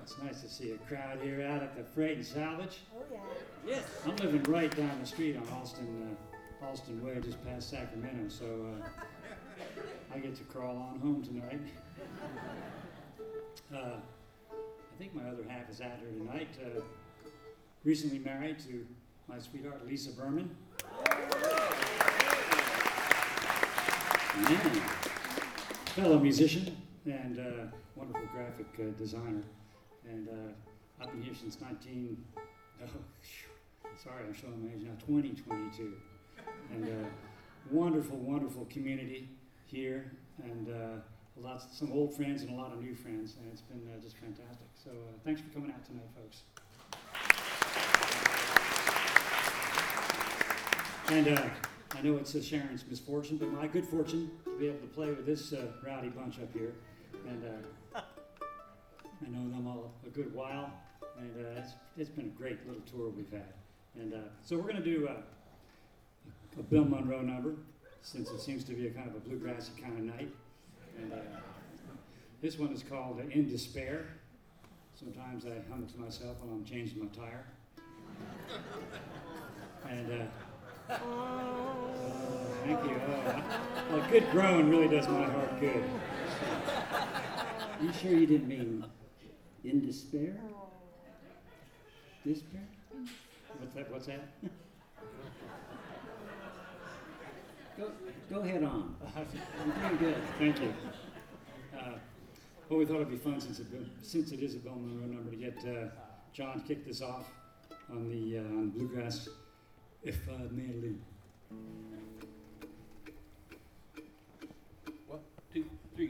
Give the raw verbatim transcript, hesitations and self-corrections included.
It's nice to see a crowd here out at the Freight and Salvage. Oh, yeah. Yes. I'm living right down the street on Alston, uh, Alston Way, just past Sacramento, so uh, I get to crawl on home tonight. Uh, I think my other half is out here tonight. Uh, recently married to my sweetheart, Lisa Berman. Man. Fellow musician and uh, wonderful graphic uh, designer. And uh, I've been here since nineteen, oh, sorry, I'm showing my age now, twenty twenty-two. And uh, wonderful, wonderful community here, and uh, lots, some old friends and a lot of new friends, and it's been uh, just fantastic. So uh, thanks for coming out tonight, folks. And uh, I know it's uh, Sharon's misfortune, but my good fortune to be able to play with this uh, rowdy bunch up here. And uh, I know them all a good while, and uh, it's, it's been a great little tour we've had. And uh, so we're going to do uh, a Bill Monroe number, since it seems to be a kind of a bluegrassy kind of night. And uh, this one is called uh, In Despair. Sometimes I hum it to myself when I'm changing my tire. And uh, oh, thank you. Oh, well, a good groan really does my heart good. You sure you didn't mean in despair? Despair? What's that? What's that? Go, go ahead on. You're doing good. Thank you. Uh, well, we thought it'd be fun since it, since it is a Bill Monroe number to get uh, John to kick this off on the uh, on bluegrass. If uh, Madeline.